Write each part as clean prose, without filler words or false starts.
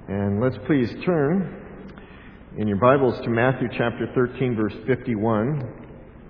And let's please turn in your Bibles to Matthew chapter 13, verse 51.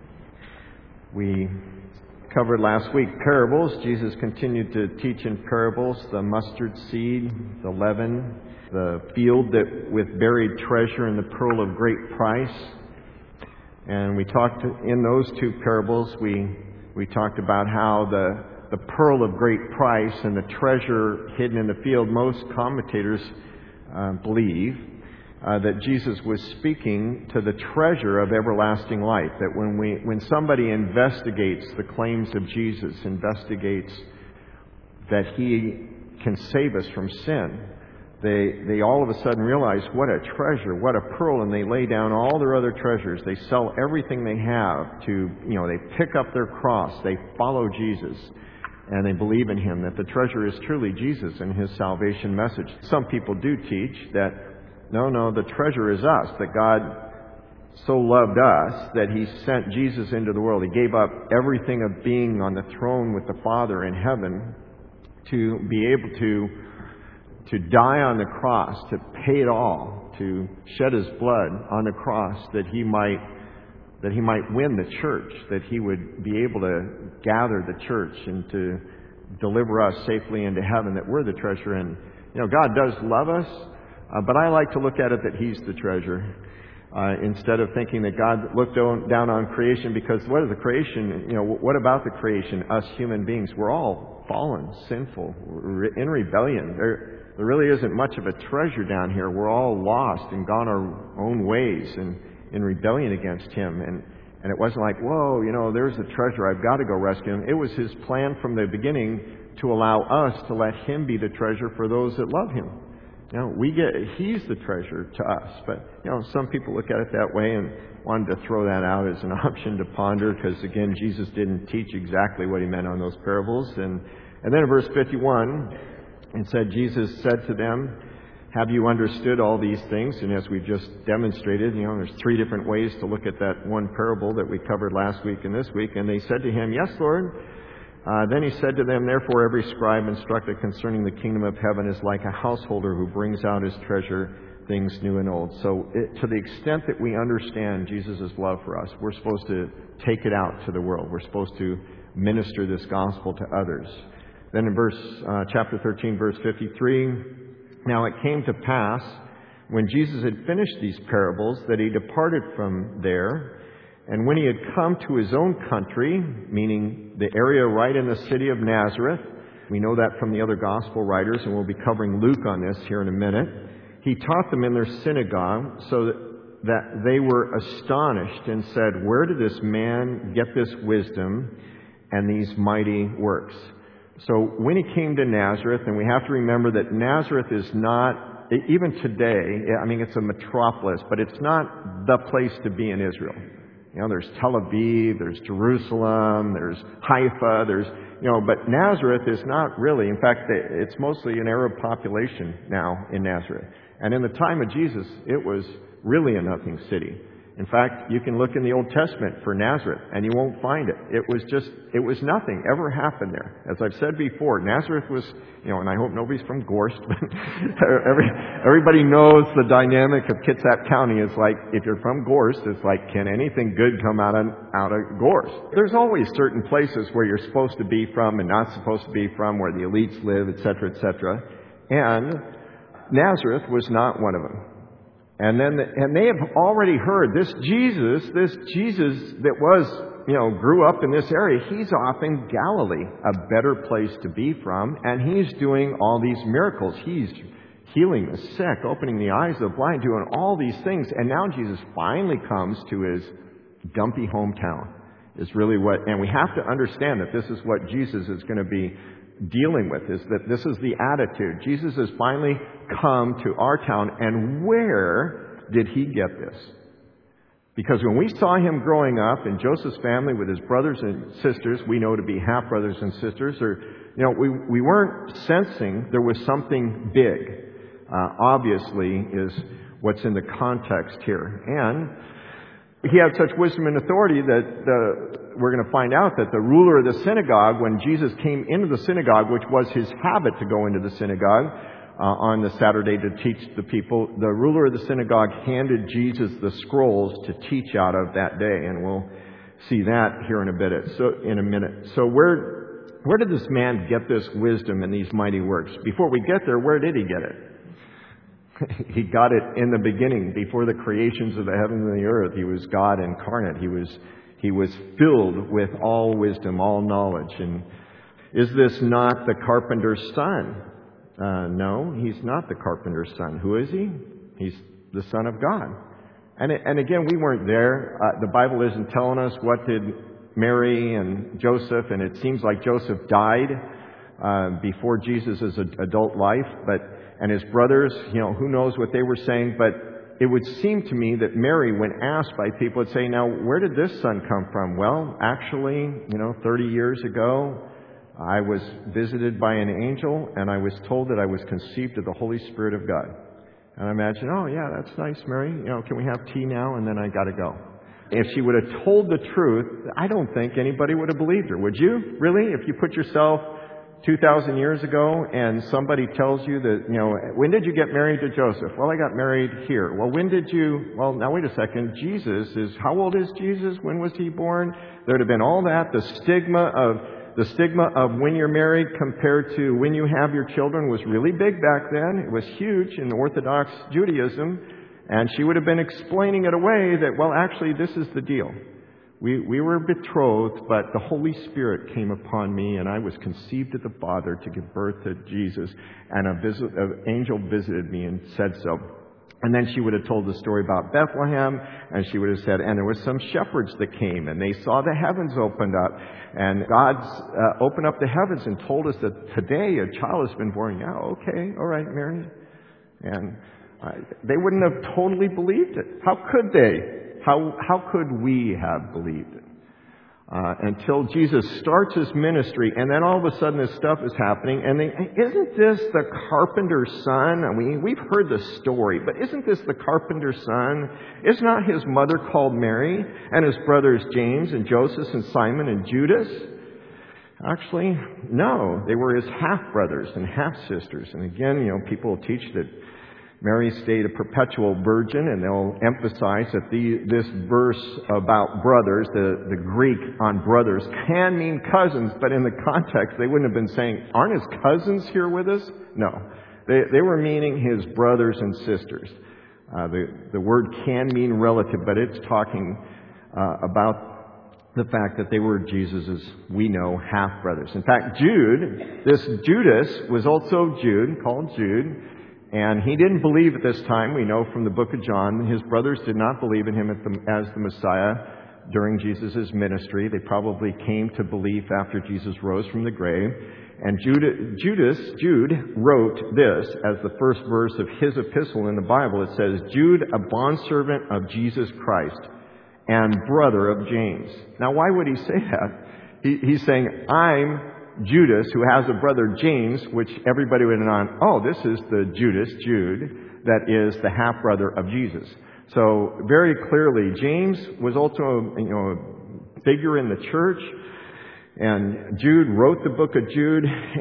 We covered last week parables. Jesus continued to teach in parables: the mustard seed, the leaven, the field that with buried treasure, and the pearl of great price. And we talked in those two parables, we talked about how the pearl of great price and the treasure hidden in the field, most commentators believe that Jesus was speaking to the treasure of everlasting life. That when somebody investigates the claims of Jesus, investigates that He can save us from sin, they all of a sudden realize what a treasure, what a pearl, and they lay down all their other treasures. They sell everything they have they pick up their cross, they follow Jesus, and they believe in Him, that the treasure is truly Jesus and His salvation message. Some people do teach that, no, the treasure is us, that God so loved us that He sent Jesus into the world. He gave up everything of being on the throne with the Father in heaven to be able to die on the cross, to pay it all, to shed His blood on the cross that He might win the church, that He would be able to gather the church and to deliver us safely into heaven, that we're the treasure. And God does love us, but I like to look at it that He's the treasure, instead of thinking that God looked down on creation, because what is the creation? What about the creation? Us human beings, we're all fallen, sinful, we're in rebellion. There really isn't much of a treasure down here. We're all lost and gone our own ways and in rebellion against Him. And it wasn't like, whoa, there's the treasure, I've got to go rescue Him. It was His plan from the beginning to allow us to let Him be the treasure for those that love Him. He's the treasure to us. But, some people look at it that way and wanted to throw that out as an option to ponder, because, again, Jesus didn't teach exactly what He meant on those parables. And then in verse 51, it said, Jesus said to them, "Have you understood all these things?" And as we've just demonstrated, there's three different ways to look at that one parable that we covered last week and this week. And they said to Him, "Yes, Lord." Then He said to them, "Therefore every scribe instructed concerning the kingdom of heaven is like a householder who brings out his treasure, things new and old." So to the extent that we understand Jesus' love for us, we're supposed to take it out to the world. We're supposed to minister this gospel to others. Then in chapter 13, verse 53, "Now it came to pass, when Jesus had finished these parables, that He departed from there. And when He had come to His own country," meaning the area right in the city of Nazareth, we know that from the other gospel writers, and we'll be covering Luke on this here in a minute, He taught them in their synagogue, so that they were astonished and said, "Where did this man get this wisdom and these mighty works?" So when He came to Nazareth, and we have to remember that Nazareth is not, even today, it's a metropolis, but it's not the place to be in Israel. There's Tel Aviv, there's Jerusalem, there's Haifa, but Nazareth is not really. In fact, it's mostly an Arab population now in Nazareth. And in the time of Jesus, it was really a nothing city. In fact, you can look in the Old Testament for Nazareth, and you won't find it. It was nothing ever happened there. As I've said before, Nazareth was, and I hope nobody's from Gorst, but everybody knows the dynamic of Kitsap County is like, if you're from Gorst, it's like, can anything good come out of Gorst? There's always certain places where you're supposed to be from and not supposed to be from, where the elites live, etc., etc. And Nazareth was not one of them. And they have already heard this Jesus that grew up in this area, He's off in Galilee, a better place to be from, and He's doing all these miracles. He's healing the sick, opening the eyes of the blind, doing all these things. And now Jesus finally comes to His dumpy hometown, is really and we have to understand that this is what Jesus is going to be dealing with, is that this is the attitude. Jesus has finally come to our town, and where did He get this? Because when we saw Him growing up in Joseph's family with His brothers and sisters, we know to be half-brothers and sisters, we weren't sensing there was something big. Obviously is what's in the context here. And He had such wisdom and authority that we're going to find out that the ruler of the synagogue, when Jesus came into the synagogue, which was His habit to go into the synagogue, on the Saturday to teach the people. The ruler of the synagogue handed Jesus the scrolls to teach out of that day, and we'll see that here in a minute. So where did this man get this wisdom and these mighty works? Before we get there, where did he get it? He got it in the beginning, before the creations of the heavens and the earth. He was God incarnate. He was filled with all wisdom, all knowledge. And is this not the carpenter's son? No, he's not the carpenter's son. Who is he? He's the Son of God. And again, we weren't there. The Bible isn't telling us what did Mary and Joseph, and it seems like Joseph died before Jesus' adult life, and his brothers, who knows what they were saying, but it would seem to me that Mary, when asked by people, would say, now, where did this son come from? Well, actually, 30 years ago, I was visited by an angel, and I was told that I was conceived of the Holy Spirit of God. And I imagine, oh, yeah, that's nice, Mary. Can we have tea now? And then I got to go. If she would have told the truth, I don't think anybody would have believed her. Would you? Really? If you put yourself 2,000 years ago and somebody tells you that, when did you get married to Joseph? Well, I got married here. Well, well, now wait a second. How old is Jesus? When was he born? There would have been all that. The stigma of when you're married compared to when you have your children was really big back then. It was huge in Orthodox Judaism. And she would have been explaining it away that, well, actually, this is the deal. We were betrothed, but the Holy Spirit came upon me, and I was conceived of the Father to give birth to Jesus. And an angel visited me and said so. And then she would have told the story about Bethlehem, and she would have said, and there were some shepherds that came, and they saw the heavens opened up, and God opened up the heavens and told us that today a child has been born. Yeah, okay, all right, Mary. And they wouldn't have totally believed it. How could they? How could we have believed it? Until Jesus starts his ministry, and then all of a sudden this stuff is happening, and isn't this the carpenter's son? I mean, we've heard the story, but isn't this the carpenter's son? Is not his mother called Mary, and his brothers James and Joseph and Simon and Judas? Actually, no. They were his half-brothers and half-sisters. And again, people teach that Mary stayed a perpetual virgin, and they'll emphasize that this verse about brothers, the Greek on brothers, can mean cousins, but in the context, they wouldn't have been saying, aren't his cousins here with us? No. They were meaning his brothers and sisters. The word can mean relative, but it's talking about the fact that they were Jesus' we know, half-brothers. In fact, Judas was also called Jude, and he didn't believe at this time. We know from the book of John, his brothers did not believe in him as the Messiah during Jesus' ministry. They probably came to belief after Jesus rose from the grave. And Jude wrote this as the first verse of his epistle in the Bible. It says, Jude, a bondservant of Jesus Christ and brother of James. Now, why would he say that? He's saying, I'm Judas, who has a brother James, which everybody would have known, oh, this is the Jude, that is the half-brother of Jesus. So very clearly, James was also a figure in the church, and Jude wrote the book of Jude,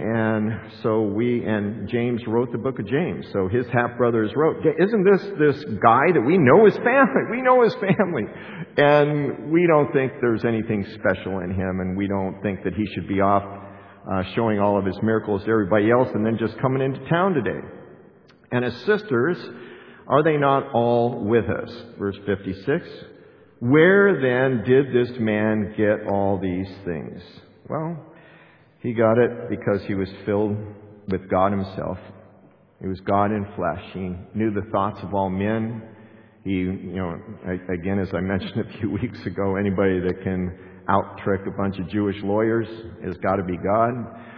and James wrote the book of James. So his half-brothers wrote. Isn't this guy that we know his family? We know his family. And we don't think there's anything special in him, and we don't think that he should be off showing all of his miracles to everybody else and then just coming into town today. And his sisters, are they not all with us? Verse 56. Where then did this man get all these things? Well, he got it because he was filled with God himself. He was God in flesh. He knew the thoughts of all men. He, again, as I mentioned a few weeks ago, anybody that can out-trick a bunch of Jewish lawyers has got to be God.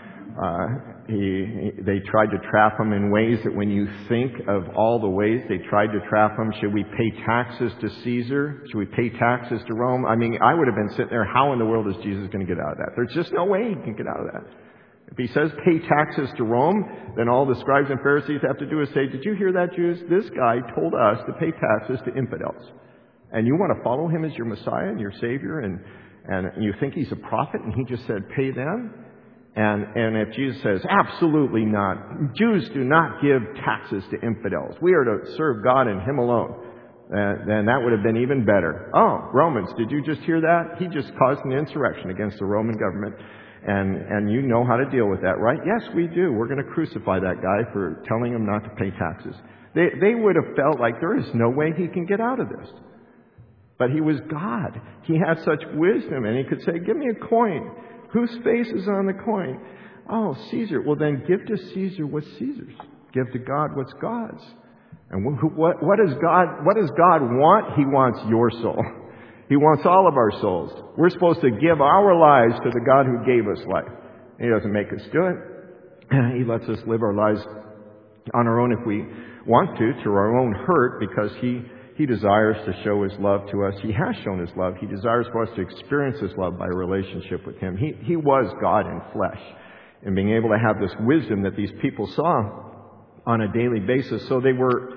They tried to trap him in ways that when you think of all the ways they tried to trap him, should we pay taxes to Caesar? Should we pay taxes to Rome? I mean, I would have been sitting there, how in the world is Jesus going to get out of that? There's just no way he can get out of that. If he says pay taxes to Rome, then all the scribes and Pharisees have to do is say, did you hear that, Jews? This guy told us to pay taxes to infidels. And you want to follow him as your Messiah and your Savior, and you think he's a prophet, and he just said, pay them? And if Jesus says, absolutely not, Jews do not give taxes to infidels. We are to serve God and Him alone. Then that would have been even better. Oh, Romans, did you just hear that? He just caused an insurrection against the Roman government. And you know how to deal with that, right? Yes, we do. We're going to crucify that guy for telling him not to pay taxes. They would have felt like there is no way he can get out of this. But he was God. He had such wisdom, and he could say, give me a coin. Whose face is on the coin? Oh, Caesar. Well, then give to Caesar what's Caesar's. Give to God what's God's. And what does God want? He wants your soul. He wants all of our souls. We're supposed to give our lives to the God who gave us life. He doesn't make us do it. He lets us live our lives on our own if we want to our own hurt, because He desires to show His love to us. He has shown His love. He desires for us to experience His love by a relationship with Him. He was God in flesh, and being able to have this wisdom that these people saw on a daily basis. So they were,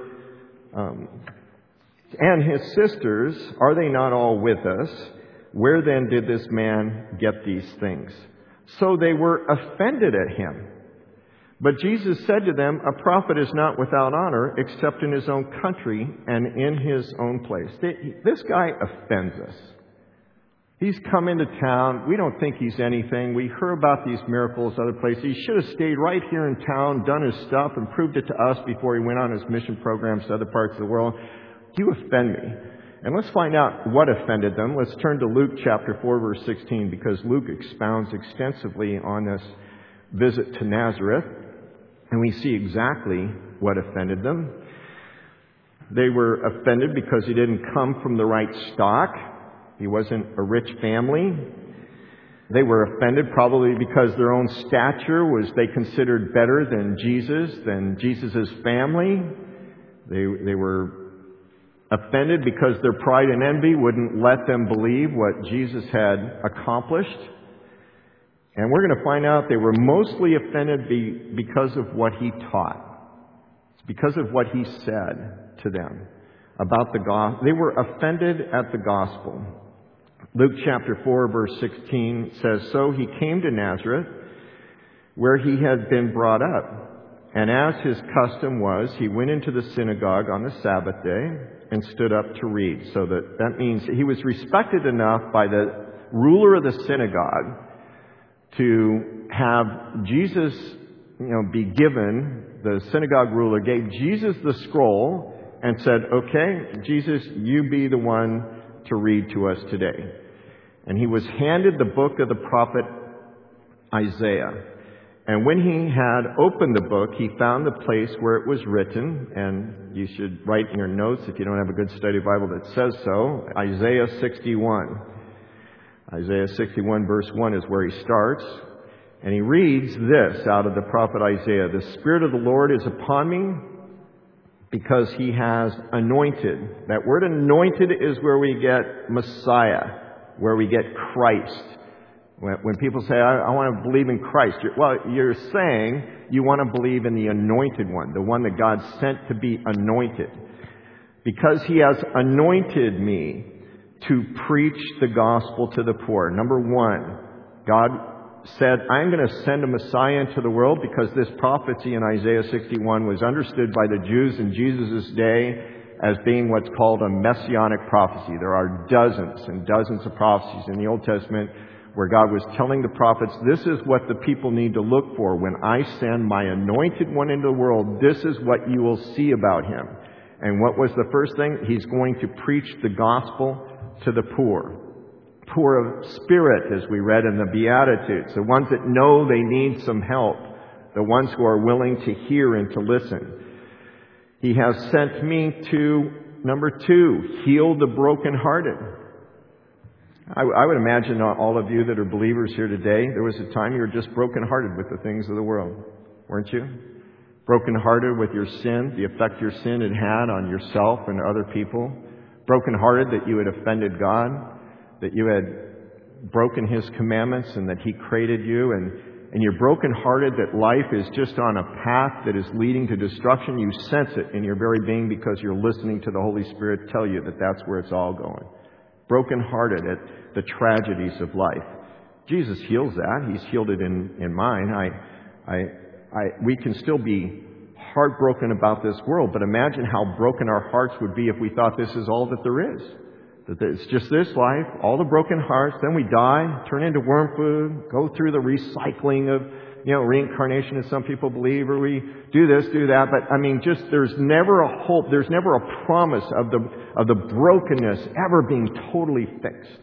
and His sisters, are they not all with us? Where then did this man get these things? So they were offended at Him. But Jesus said to them, a prophet is not without honor except in his own country and in his own place. This guy offends us. He's come into town. We don't think he's anything. We heard about these miracles other places. He should have stayed right here in town, done his stuff, and proved it to us before he went on his mission programs to other parts of the world. You offend me. And let's find out what offended them. Let's turn to Luke chapter 4, verse 16, because Luke expounds extensively on this visit to Nazareth. And we see exactly what offended them. They were offended because he didn't come from the right stock. He wasn't a rich family. They were offended probably because their own stature was they considered better than Jesus' family. They were offended because their pride and envy wouldn't let them believe what Jesus had accomplished. And we're going to find out they were mostly offended because of what He taught. It's because of what He said to them about the gospel. They were offended at the gospel. Luke chapter 4, verse 16 says, so He came to Nazareth, where He had been brought up. And as His custom was, He went into the synagogue on the Sabbath day and stood up to read. So that means He was respected enough by the ruler of the synagogue to have Jesus, be given, the synagogue ruler gave Jesus the scroll and said, okay, Jesus, you be the one to read to us today. And he was handed the book of the prophet Isaiah. And when he had opened the book, he found the place where it was written, and you should write in your notes if you don't have a good study Bible that says so, Isaiah 61. Isaiah 61 verse 1 is where he starts. And he reads this out of the prophet Isaiah. The Spirit of the Lord is upon me because He has anointed. That word anointed is where we get Messiah, where we get Christ. When people say, I want to believe in Christ, you're saying you want to believe in the anointed one, the one that God sent to be anointed. Because He has anointed me to preach the gospel to the poor. Number one, God said, I'm going to send a Messiah into the world because this prophecy in Isaiah 61 was understood by the Jews in Jesus' day as being what's called a messianic prophecy. There are dozens and dozens of prophecies in the Old Testament where God was telling the prophets, this is what the people need to look for. When I send my anointed one into the world, this is what you will see about Him. And what was the first thing? He's going to preach the gospel to the poor of spirit, as we read in the Beatitudes, the ones that know they need some help, the ones who are willing to hear and to listen. He has sent me to, number two, heal the brokenhearted. I would imagine all of you that are believers here today, there was a time you were just brokenhearted with the things of the world, weren't you? Brokenhearted with your sin, the effect your sin had had on yourself and other people. Brokenhearted that you had offended God, that you had broken His commandments and that He created you, and you're brokenhearted that life is just on a path that is leading to destruction. You sense it in your very being because you're listening to the Holy Spirit tell you that that's where it's all going. Brokenhearted at the tragedies of life. Jesus heals that. He's healed it in mine. We can still be heartbroken about this world, but imagine how broken our hearts would be if we thought this is all that there is. That it's just this life, all the broken hearts, then we die, turn into worm food, go through the recycling of, reincarnation as some people believe, or we do this, do that. But there's never a hope, there's never a promise of the brokenness ever being totally fixed.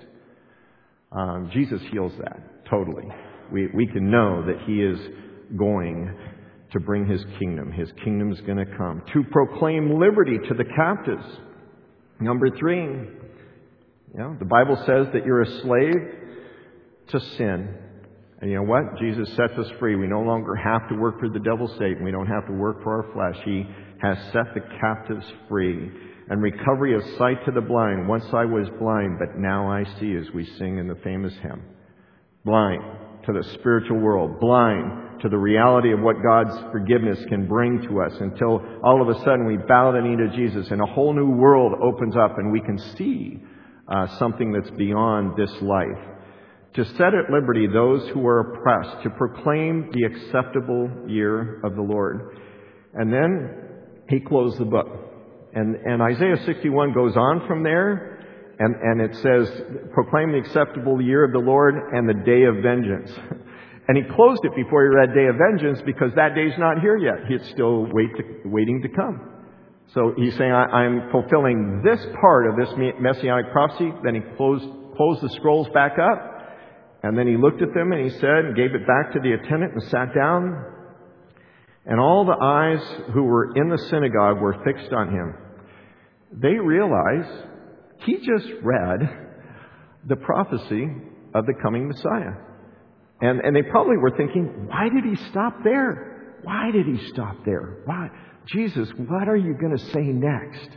Jesus heals that totally. We can know that He is going to bring His kingdom. His kingdom is going to come to proclaim liberty to the captives. Number 3, the Bible says that you're a slave to sin. And you know what? Jesus sets us free. We no longer have to work for the devil, Satan. We don't have to work for our flesh. He has set the captives free. And recovery of sight to the blind. Once I was blind, but now I see, as we sing in the famous hymn. Blind to the spiritual world. Blind to the reality of what God's forgiveness can bring to us, until all of a sudden we bow the knee to Jesus and a whole new world opens up and we can see something that's beyond this life. To set at liberty those who are oppressed, to proclaim the acceptable year of the Lord. And then He closed the book. And Isaiah 61 goes on from there, and it says, proclaim the acceptable year of the Lord and the day of vengeance. And He closed it before He read day of vengeance, because that day's not here yet. It's still waiting to come. So He's saying, I'm fulfilling this part of this messianic prophecy. Then He closed the scrolls back up. And then He looked at them and He said, and gave it back to the attendant and sat down. And all the eyes who were in the synagogue were fixed on Him. They realized He just read the prophecy of the coming Messiah. And they probably were thinking, why did He stop there? Why did He stop there? Why? Jesus, what are you going to say next?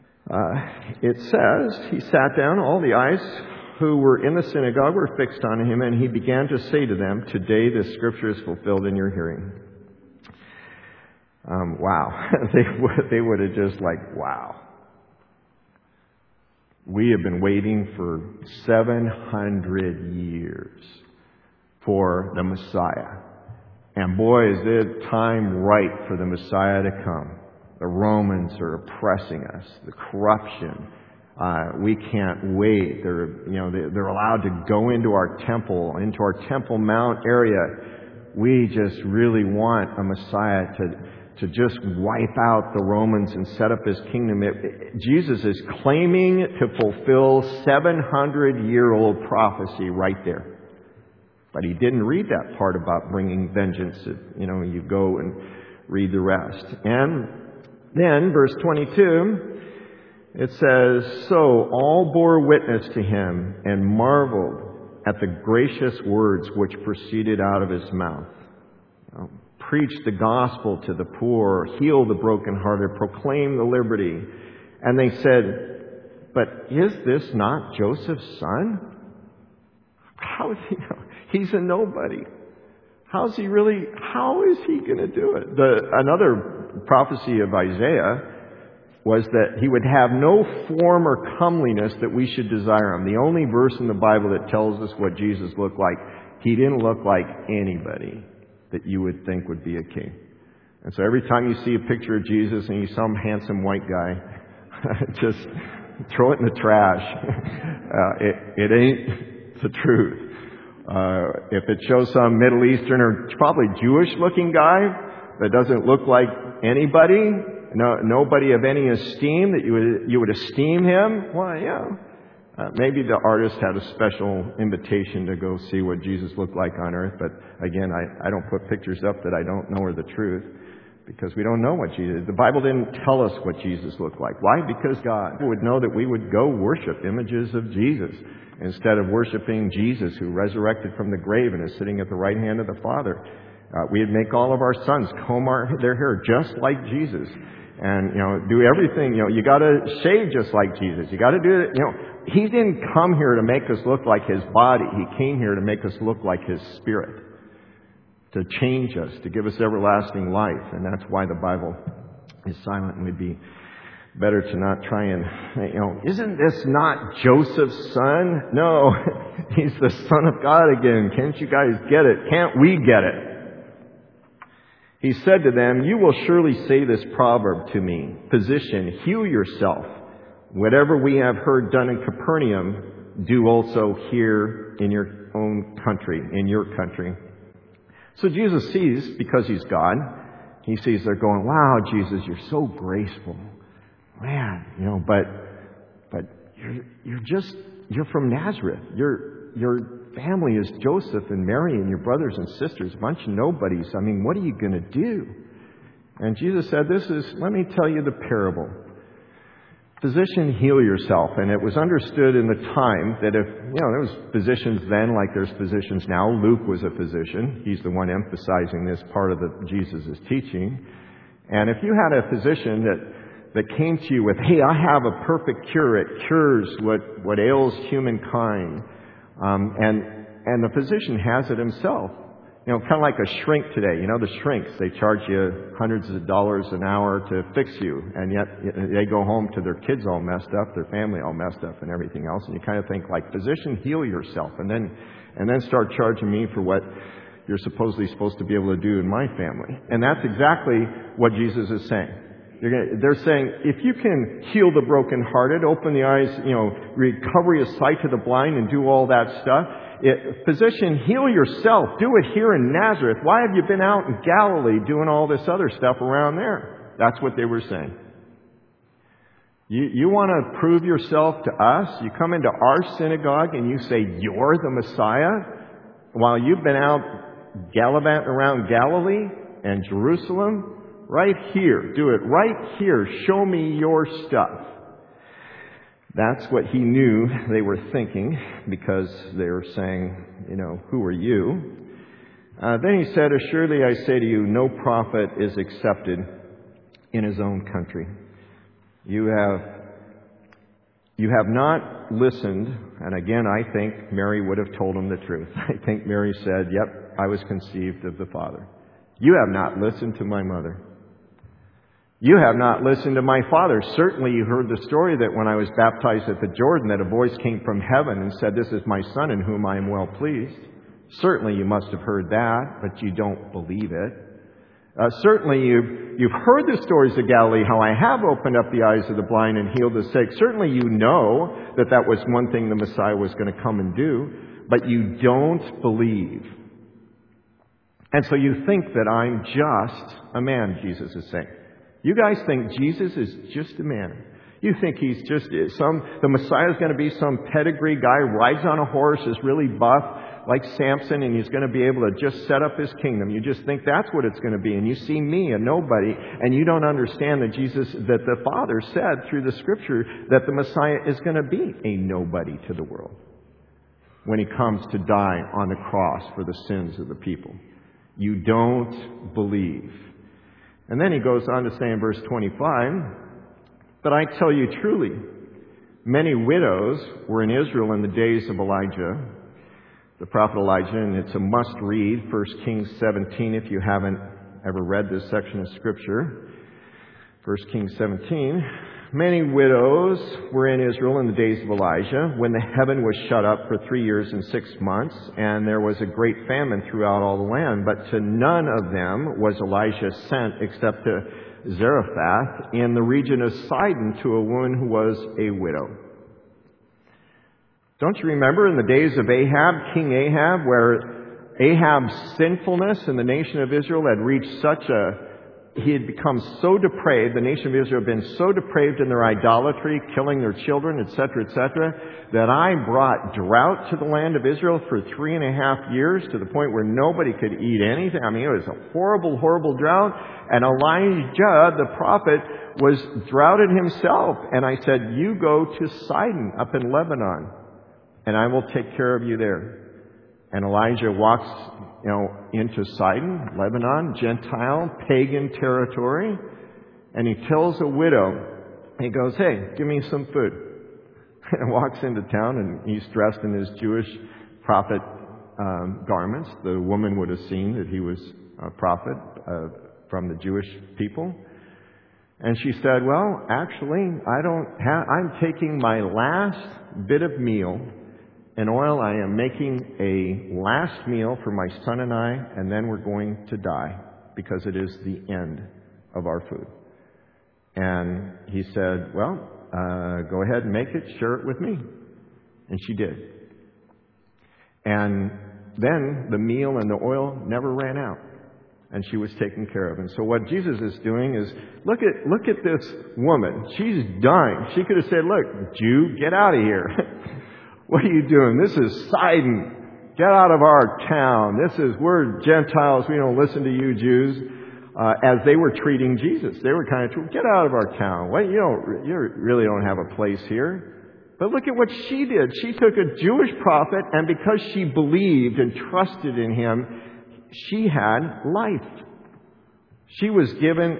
It says, He sat down, all the eyes who were in the synagogue were fixed on Him, and He began to say to them, today this scripture is fulfilled in your hearing. Wow. They would have just wow. We have been waiting for 700 years for the Messiah. And boy, is it time right for the Messiah to come. The Romans are oppressing us. The corruption. We can't wait. They're allowed to go into our Temple Mount area. We just really want a Messiah to just wipe out the Romans and set up His kingdom. Jesus is claiming to fulfill 700-year-old prophecy right there. But He didn't read that part about bringing vengeance. You go and read the rest. And then, verse 22, it says, so all bore witness to Him and marveled at the gracious words which proceeded out of His mouth. Preach the gospel to the poor, heal the brokenhearted, proclaim the liberty. And they said, but is this not Joseph's son? How is he? He's a nobody. How is he going to do it? Another prophecy of Isaiah was that He would have no form or comeliness that we should desire Him. The only verse in the Bible that tells us what Jesus looked like, He didn't look like anybody that you would think would be a king. And so every time you see a picture of Jesus and you see some handsome white guy, just throw it in the trash. It ain't the truth. If it shows some Middle Eastern or probably Jewish-looking guy that doesn't look like anybody, nobody of any esteem, that you would esteem him, well, yeah. Maybe the artist had a special invitation to go see what Jesus looked like on earth. But again, I don't put pictures up that I don't know are the truth, because we don't know what Jesus... The Bible didn't tell us what Jesus looked like. Why? Because God would know that we would go worship images of Jesus instead of worshiping Jesus, who resurrected from the grave and is sitting at the right hand of the Father. We'd make all of our sons comb their hair just like Jesus. And, do everything. You got to shave just like Jesus. You got to do it. He didn't come here to make us look like His body. He came here to make us look like His Spirit, to change us, to give us everlasting life. And that's why the Bible is silent, and we'd be better to not try and, isn't this not Joseph's son? No, he's the Son of God again. Can't you guys get it? Can't we get it? He said to them, "You will surely say this proverb to me, 'Physician, heal yourself. Whatever we have heard done in Capernaum, do also here in your own country, in your country.'" So Jesus sees, because he's God, he sees they're going, "Wow, Jesus, you're so graceful. Man, but you're from Nazareth. Your family is Joseph and Mary and your brothers and sisters, a bunch of nobodies. I mean, what are you going to do?" And Jesus said, let me tell you the parable. "Physician, heal yourself." And it was understood in the time that if, there was physicians then like there's physicians now. Luke was a physician. He's the one emphasizing this part of Jesus' teaching. And if you had a physician that came to you with, "Hey, I have a perfect cure. It cures what ails humankind." And the physician has it himself. Kind of like a shrink today. The shrinks, they charge you hundreds of dollars an hour to fix you. And yet they go home to their kids all messed up, their family all messed up and everything else. And you kind of think like, "Physician, heal yourself." And then start charging me for what you're supposedly supposed to be able to do in my family. And that's exactly what Jesus is saying. They're saying, if you can heal the brokenhearted, open the eyes, recover your sight to the blind and do all that stuff, "Physician, heal yourself. Do it here in Nazareth. Why have you been out in Galilee doing all this other stuff around there?" That's what they were saying. You want to prove yourself to us? You come into our synagogue and you say you're the Messiah while you've been out gallivanting around Galilee and Jerusalem? Right here. Do it right here. Show me your stuff. That's what he knew they were thinking, because they were saying, "Who are you?" Then he said, "Assuredly I say to you, no prophet is accepted in his own country. You have not listened." And again, I think Mary would have told him the truth. I think Mary said, "Yep, I was conceived of the Father." "You have not listened to my mother. You have not listened to my father. Certainly you heard the story that when I was baptized at the Jordan, that a voice came from heaven and said, 'This is my son in whom I am well pleased.' Certainly you must have heard that, but you don't believe it. Certainly you've heard the stories of Galilee, how I have opened up the eyes of the blind and healed the sick. Certainly you know that was one thing the Messiah was going to come and do, but you don't believe. And so you think that I'm just a man," Jesus is saying. You guys think Jesus is just a man. You think he's just the Messiah is going to be some pedigree guy, rides on a horse, is really buff like Samson, and he's going to be able to just set up his kingdom. You just think that's what it's going to be. And you see me, a nobody, and you don't understand that that the Father said through the Scripture that the Messiah is going to be a nobody to the world when he comes to die on the cross for the sins of the people. You don't believe. And then he goes on to say in verse 25, "But I tell you truly, many widows were in Israel in the days of Elijah," the prophet Elijah, and it's a must-read, 1 Kings 17, if you haven't ever read this section of Scripture. 1 Kings 17. "Many widows were in Israel in the days of Elijah, when the heaven was shut up for 3 years and 6 months, and there was a great famine throughout all the land. But to none of them was Elijah sent, except to Zarephath in the region of Sidon, to a woman who was a widow." Don't you remember in the days of Ahab, King Ahab, where Ahab's sinfulness in the nation of Israel had reached he had become so depraved, the nation of Israel had been so depraved in their idolatry, killing their children, etc., that I brought drought to the land of Israel for 3.5 years, to the point where nobody could eat anything. I mean, it was a horrible, horrible drought. And Elijah, the prophet, was droughted himself. And I said, "You go to Sidon up in Lebanon, and I will take care of you there." And Elijah walks, into Sidon, Lebanon, Gentile, pagan territory. And he tells a widow, he goes, "Hey, give me some food." And walks into town, and he's dressed in his Jewish prophet garments. The woman would have seen that he was a prophet from the Jewish people. And she said, well, actually, I'm taking my last bit of meal and oil. I am making a last meal for my son and I, and then we're going to die because it is the end of our food. And he said, well, go ahead and make it, share it with me. And she did. And then the meal and the oil never ran out. And she was taken care of. And so what Jesus is doing is, look at this woman. She's dying. She could have said, look, Jew, get out of here. What are you doing? This is Sidon. Get out of our town. We're Gentiles. We don't listen to you Jews. As they were treating Jesus. They were kind of, get out of our town. Well, you really don't have a place here. But look at what she did. She took a Jewish prophet, and because she believed and trusted in him, she had life. She was given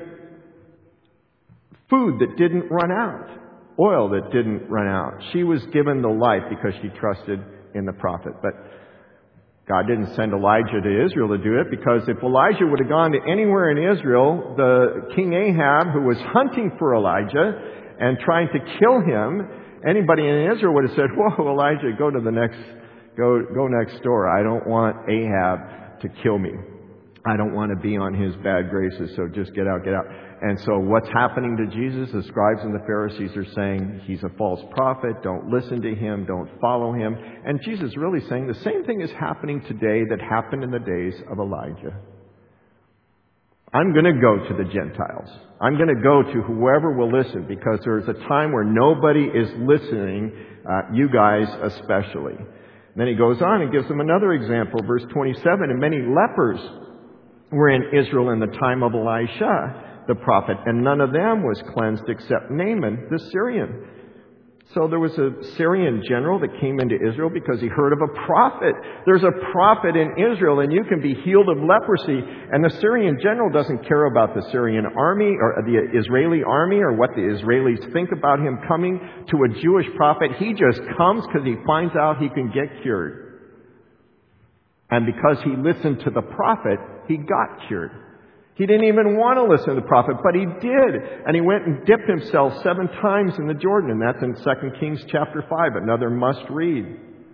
food that didn't run out, oil that didn't run out. She was given the life because she trusted in the prophet. But God didn't send Elijah to Israel to do it, because if Elijah would have gone to anywhere in Israel, the King Ahab, who was hunting for Elijah and trying to kill him, anybody in Israel would have said, whoa, Elijah, go next door. I don't want Ahab to kill me. I don't want to be on his bad graces, so just get out, get out. And so what's happening to Jesus? The scribes and the Pharisees are saying he's a false prophet, don't listen to him, don't follow him. And Jesus is really saying the same thing is happening today that happened in the days of Elijah. I'm going to go to the Gentiles. I'm going to go to whoever will listen, because there's a time where nobody is listening, you guys especially. And then he goes on and gives them another example, verse 27. And many lepers were in Israel in the time of Elisha, the prophet, and none of them was cleansed except Naaman, the Syrian. So there was a Syrian general that came into Israel because he heard of a prophet. There's a prophet in Israel, and you can be healed of leprosy. And the Syrian general doesn't care about the Syrian army or the Israeli army or what the Israelis think about him coming to a Jewish prophet. He just comes because he finds out he can get cured. And because he listened to the prophet, he got cured. He didn't even want to listen to the prophet, but he did. And he went and dipped himself 7 times in the Jordan. And that's in 2 Kings chapter 5, another must read.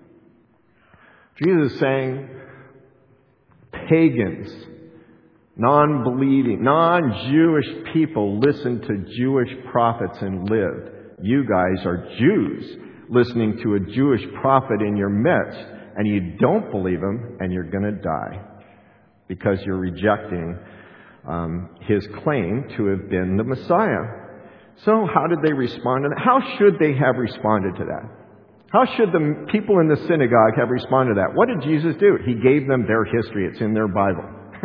Jesus is saying, pagans, non-believing, non-Jewish people listen to Jewish prophets and live. You guys are Jews listening to a Jewish prophet in your midst, and you don't believe him, and you're going to die because you're rejecting his claim to have been the Messiah. So how did they respond to that? How should they have responded to that? How should the people in the synagogue have responded to that? What did Jesus do? He gave them their history. It's in their Bible.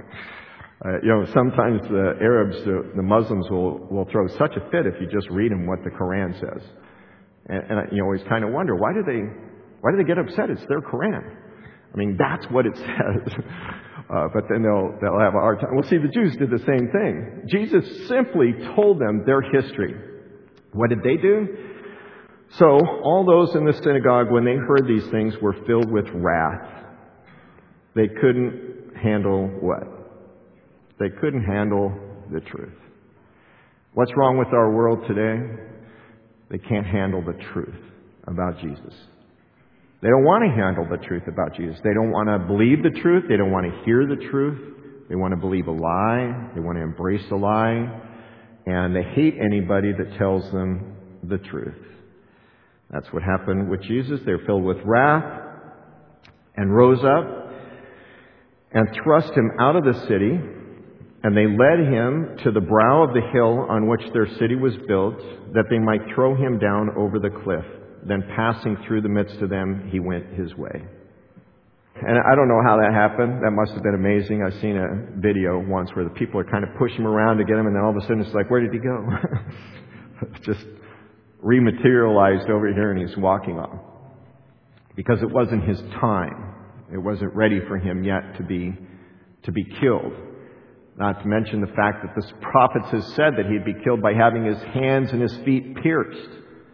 Sometimes the Arabs, the Muslims will throw such a fit if you just read them what the Quran says. And you always kind of wonder, why do they get upset? It's their Quran. I mean, that's what it says. But then they'll have a hard time. Well, see, the Jews did the same thing. Jesus simply told them their history. What did they do? So all those in the synagogue, when they heard these things, were filled with wrath. They couldn't handle what? They couldn't handle the truth. What's wrong with our world today? They can't handle the truth about Jesus. They don't want to handle the truth about Jesus. They don't want to believe the truth. They don't want to hear the truth. They want to believe a lie. They want to embrace a lie. And they hate anybody that tells them the truth. That's what happened with Jesus. They were filled with wrath and rose up and thrust him out of the city. And they led him to the brow of the hill on which their city was built, that they might throw him down over the cliff. Then passing through the midst of them, he went his way. And I don't know how that happened. That must have been amazing. I've seen a video once where the people are kind of pushing him around to get him, and then all of a sudden it's like, where did he go? Just rematerialized over here, and he's walking off. Because it wasn't his time. It wasn't ready for him yet to be killed. Not to mention the fact that the prophets has said that he'd be killed by having his hands and his feet pierced.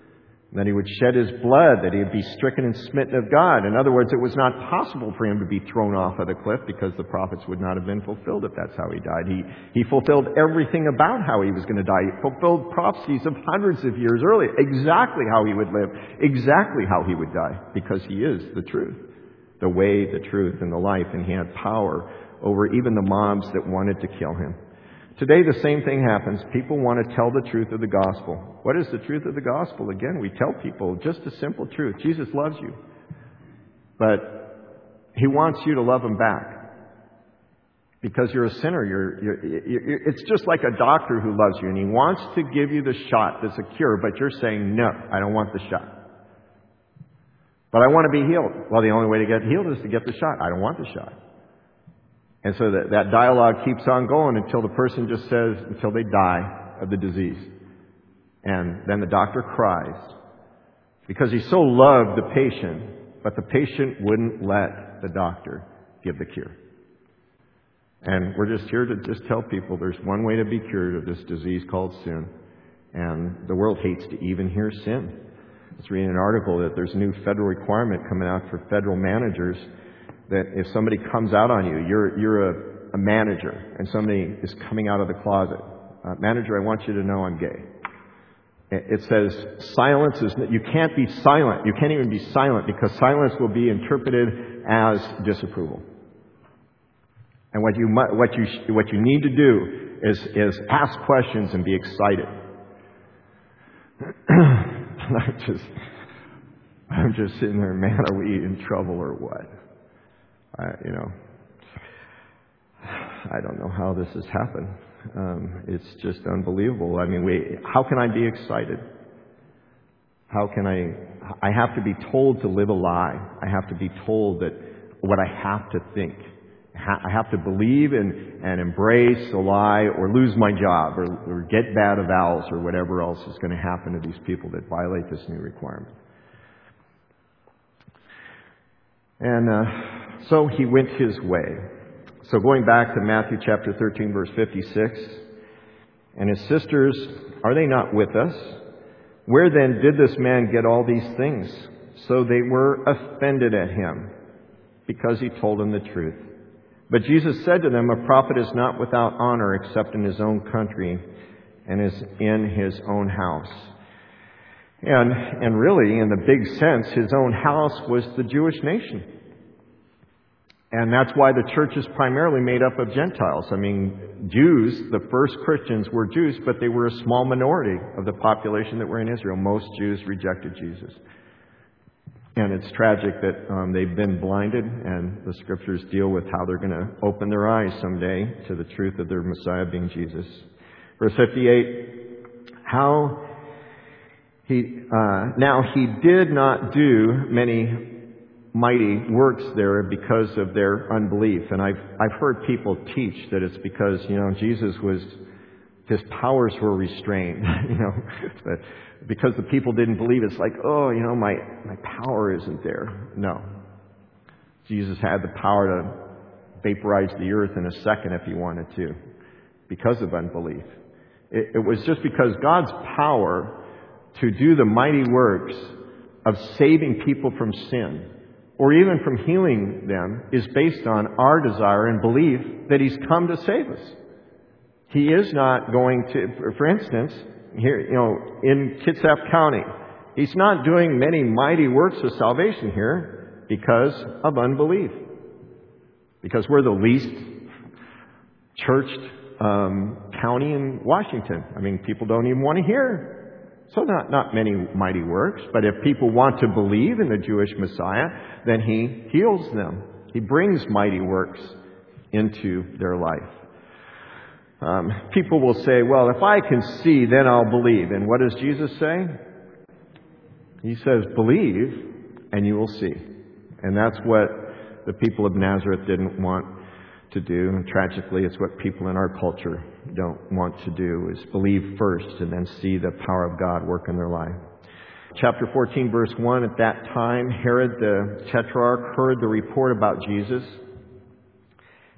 that he would shed his blood, that he would be stricken and smitten of God. In other words, it was not possible for him to be thrown off of the cliff because the prophets would not have been fulfilled if that's how he died. He fulfilled everything about how he was going to die. He fulfilled prophecies of hundreds of years earlier, exactly how he would live, exactly how he would die, because he is the truth, the way, the truth, and the life, and he had power over even the mobs that wanted to kill him. Today, the same thing happens. People want to tell the truth of the gospel. What is the truth of the gospel? Again, we tell people just a simple truth. Jesus loves you. But he wants you to love him back. Because you're a sinner. It's just like a doctor who loves you, and he wants to give you the shot that's a cure, but you're saying, no, I don't want the shot. But I want to be healed. Well, the only way to get healed is to get the shot. I don't want the shot. And so that dialogue keeps on going until the person just says, until they die of the disease. And then the doctor cries because he so loved the patient, but the patient wouldn't let the doctor give the cure. And we're just here to just tell people there's one way to be cured of this disease called sin. And the world hates to even hear sin. I was reading an article that there's a new federal requirement coming out for federal managers that if somebody comes out on you, you're a manager, and somebody is coming out of the closet. Manager, I want you to know I'm gay. It says silence is, you can't be silent. You can't even be silent because silence will be interpreted as disapproval. And what you need to do is ask questions and be excited. I'm just sitting there, man, are we in trouble or what? I don't know how this has happened. It's just unbelievable. I mean, how can I be excited? How can I have to be told to live a lie. I have to be told that what I have to think. I have to believe and embrace a lie or lose my job or get bad avowals or whatever else is going to happen to these people that violate this new requirement. And so he went his way. So going back to Matthew chapter 13, verse 56, and his sisters, are they not with us? Where then did this man get all these things? So they were offended at him because he told them the truth. But Jesus said to them, a prophet is not without honor except in his own country and is in his own house. And really, in the big sense, his own house was the Jewish nation. And that's why the church is primarily made up of Gentiles. I mean, Jews, the first Christians were Jews, but they were a small minority of the population that were in Israel. Most Jews rejected Jesus. And it's tragic that they've been blinded, and the Scriptures deal with how they're going to open their eyes someday to the truth of their Messiah being Jesus. Verse 58, now he did not do many mighty works there because of their unbelief. And I've heard people teach that it's because, Jesus his powers were restrained, but because the people didn't believe, it's like, my power isn't there. No. Jesus had the power to vaporize the earth in a second if he wanted to, because of unbelief. It was just because God's power to do the mighty works of saving people from sin, or even from healing them, is based on our desire and belief that He's come to save us. He is not going to, for instance, here, in Kitsap County, He's not doing many mighty works of salvation here because of unbelief. Because we're the least churched county in Washington. I mean, people don't even want to hear. So not many mighty works, but if people want to believe in the Jewish Messiah, then He heals them. He brings mighty works into their life. People will say, well, if I can see, then I'll believe. And what does Jesus say? He says, believe and you will see. And that's what the people of Nazareth didn't want to do. And tragically, it's what people in our culture don't want to do, is believe first and then see the power of God work in their life. Chapter 14, verse 1, at that time, Herod the Tetrarch heard the report about Jesus.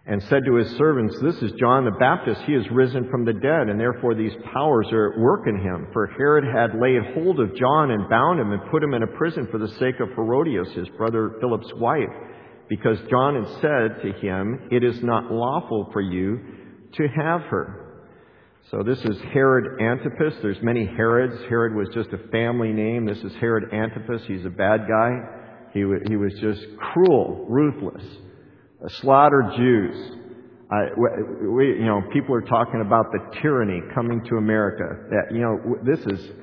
and said to his servants, "This is John the Baptist. He is risen from the dead, and therefore these powers are at work in him. For Herod had laid hold of John and bound him and put him in a prison for the sake of Herodias, his brother Philip's wife, because John had said to him, 'It is not lawful for you to have her.'" So this is Herod Antipas. There's many Herods. Herod was just a family name. This is Herod Antipas. He's a bad guy. He was just cruel, ruthless. Slaughtered Jews. People are talking about the tyranny coming to America. This is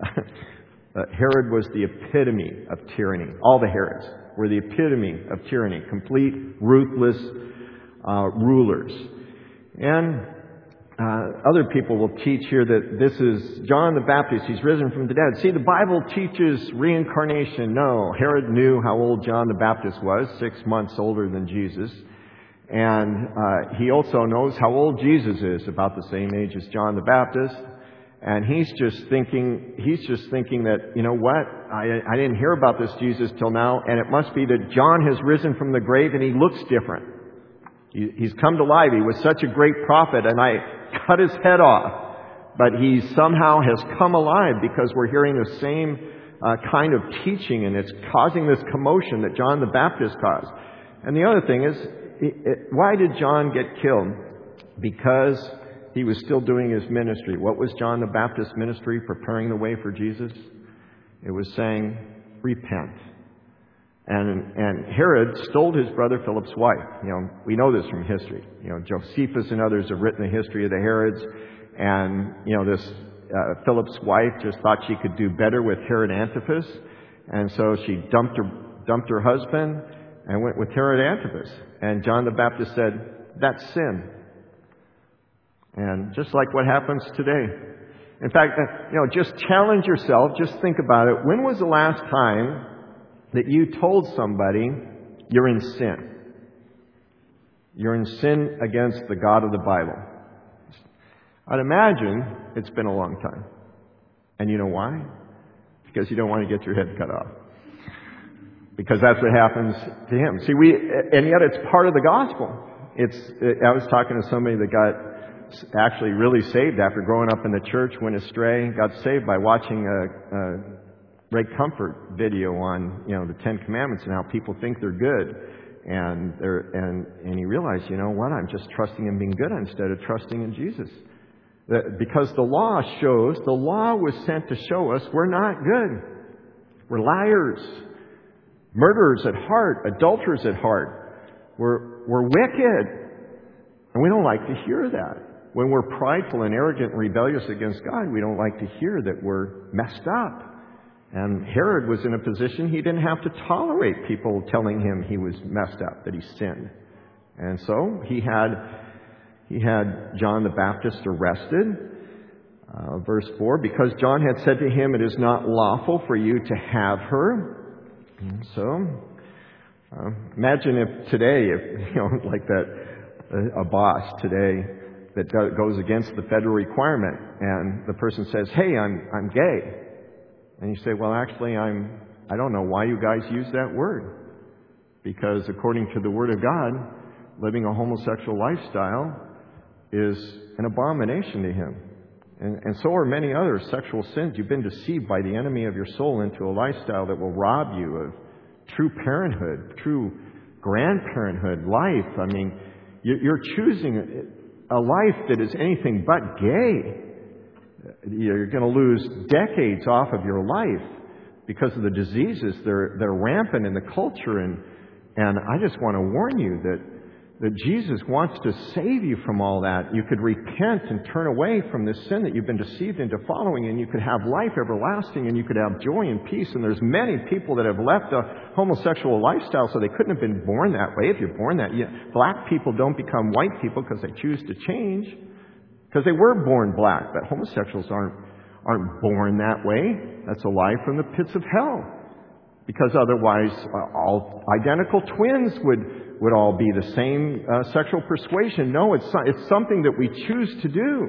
Herod was the epitome of tyranny. All the Herods were the epitome of tyranny. Complete, ruthless rulers. And other people will teach here that this is John the Baptist. He's risen from the dead. See, the Bible teaches reincarnation. No, Herod knew how old John the Baptist was, 6 months older than Jesus. And he also knows how old Jesus is, about the same age as John the Baptist. And he's just thinking that, you know what? I didn't hear about this Jesus till now, and it must be that John has risen from the grave and he looks different. He's come to life. He was such a great prophet, and I cut his head off. But he somehow has come alive because we're hearing the same kind of teaching, and it's causing this commotion that John the Baptist caused. And the other thing is, why did John get killed? Because he was still doing his ministry. What was John the Baptist's ministry? Preparing the way for Jesus? It was saying, repent. And Herod stole his brother Philip's wife. We know this from history. Josephus and others have written the history of the Herods. And, this Philip's wife just thought she could do better with Herod Antipas. And so she dumped her husband and went with Herod Antipas. And John the Baptist said, that's sin. And just like what happens today. In fact, just challenge yourself. Just think about it. When was the last time that you told somebody you're in sin? You're in sin against the God of the Bible. I'd imagine it's been a long time. And you know why? Because you don't want to get your head cut off. Because that's what happens to him. See, and yet it's part of the gospel. I was talking to somebody that got actually really saved after growing up in the church, went astray, got saved by watching a Ray Comfort video on, the Ten Commandments and how people think they're good. And he realized, you know what, I'm just trusting in being good instead of trusting in Jesus. Because the law was sent to show us we're not good. We're liars. Murderers at heart. Adulterers at heart. We're wicked. And we don't like to hear that. When we're prideful and arrogant and rebellious against God, we don't like to hear that we're messed up. And Herod was in a position he didn't have to tolerate people telling him he was messed up, that he sinned. And so he had John the Baptist arrested. Verse 4, because John had said to him, it is not lawful for you to have her. And so, imagine if today, like that, a boss today that goes against the federal requirement, and the person says, hey, I'm gay. And you say, well, actually, I don't know why you guys use that word. Because according to the Word of God, living a homosexual lifestyle is an abomination to Him. And so are many other sexual sins. You've been deceived by the enemy of your soul into a lifestyle that will rob you of true parenthood, true grandparenthood, life. I mean, you're choosing a life that is anything but gay. You're going to lose decades off of your life because of the diseases. They're rampant in the culture. And I just want to warn you that Jesus wants to save you from all that. You could repent and turn away from this sin that you've been deceived into following, and you could have life everlasting, and you could have joy and peace. And there's many people that have left a homosexual lifestyle, so they couldn't have been born that way. If you're born that, black people don't become white people because they choose to change, because they were born black. But homosexuals aren't born that way. That's a lie from the pits of hell. Because otherwise, all identical twins would all be the same sexual persuasion. No, it's something that we choose to do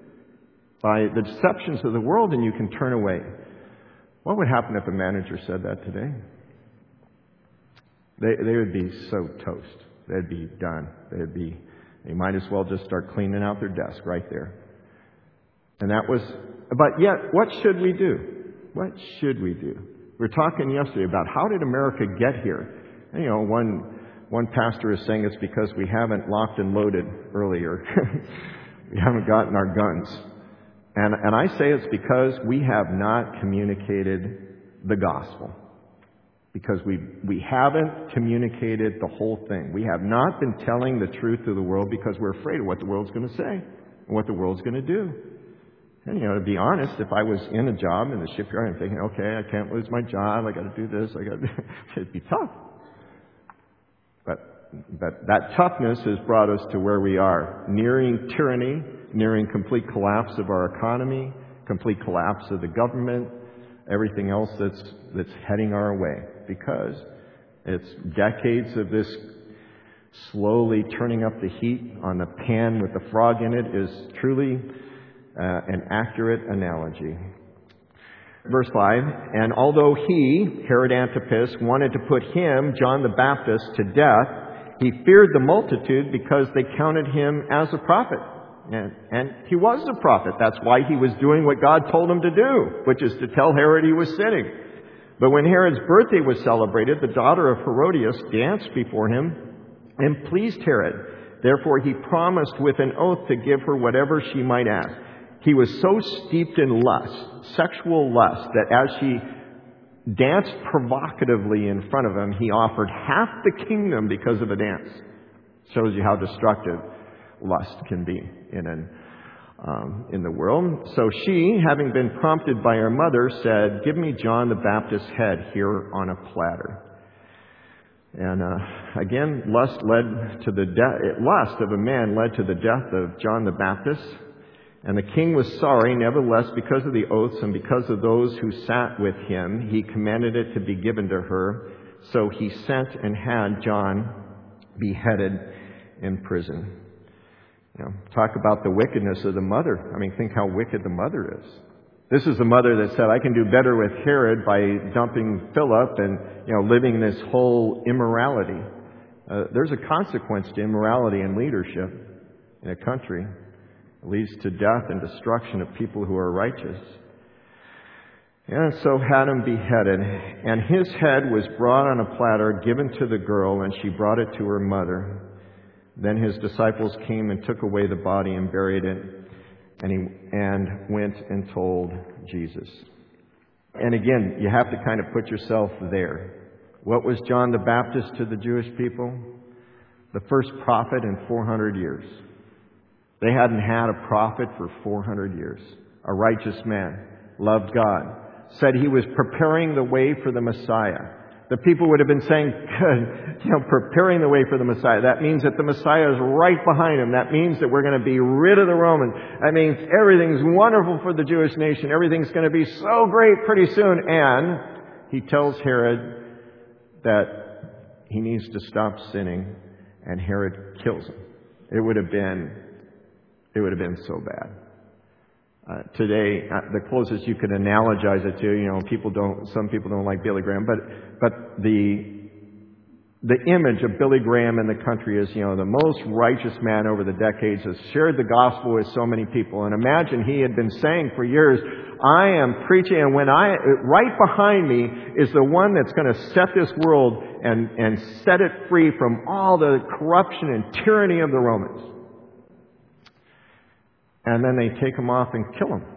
by the deceptions of the world, and you can turn away. What would happen if a manager said that today? They would be so toast. They'd be done. They might as well just start cleaning out their desk right there. And but yet, what should we do? What should we do? We were talking yesterday about how did America get here? And, one pastor is saying it's because we haven't locked and loaded earlier. We haven't gotten our guns. And I say it's because we have not communicated the gospel. Because we haven't communicated the whole thing. We have not been telling the truth to the world because we're afraid of what the world's going to say and what the world's going to do. And, to be honest, if I was in a job in the shipyard and thinking, okay, I can't lose my job, I got to do this, it'd be tough. But that toughness has brought us to where we are, nearing tyranny, nearing complete collapse of our economy, complete collapse of the government, everything else that's heading our way, because it's decades of this slowly turning up the heat on the pan with the frog in it is truly an accurate analogy. Verse 5, and although he, Herod Antipas, wanted to put him, John the Baptist, to death, he feared the multitude because they counted him as a prophet. And he was a prophet. That's why he was doing what God told him to do, which is to tell Herod he was sinning. But when Herod's birthday was celebrated, the daughter of Herodias danced before him and pleased Herod. Therefore he promised with an oath to give her whatever she might ask. He was so steeped in lust, sexual lust, that as she danced provocatively in front of him, he offered half the kingdom because of a dance. Shows you how destructive lust can be in the world. So she, having been prompted by her mother, said, "Give me John the Baptist's head here on a platter." And again, lust of a man led to the death of John the Baptist. And the king was sorry, nevertheless, because of the oaths and because of those who sat with him, he commanded it to be given to her. So he sent and had John beheaded in prison. Talk about the wickedness of the mother. Think how wicked the mother is. This is the mother that said, I can do better with Herod by dumping Philip and, living this whole immorality. There's a consequence to immorality in leadership in a country. It leads to death and destruction of people who are righteous. And so had him beheaded. And his head was brought on a platter, given to the girl, and she brought it to her mother. Then his disciples came and took away the body and buried it. And went and told Jesus. And again, you have to kind of put yourself there. What was John the Baptist to the Jewish people? The first prophet in 400 years. They hadn't had a prophet for 400 years. A righteous man, loved God, said he was preparing the way for the Messiah. The people would have been saying, preparing the way for the Messiah. That means that the Messiah is right behind him. That means that we're going to be rid of the Romans. That means everything's wonderful for the Jewish nation. Everything's going to be so great pretty soon. And he tells Herod that he needs to stop sinning, and Herod kills him. It would have been so bad. Today, the closest you could analogize it to, some people don't like Billy Graham, but the image of Billy Graham in the country is, the most righteous man over the decades, has shared the gospel with so many people. And imagine he had been saying for years, I am preaching, and right behind me is the one that's going to set this world and set it free from all the corruption and tyranny of the Romans. And then they take him off and kill him.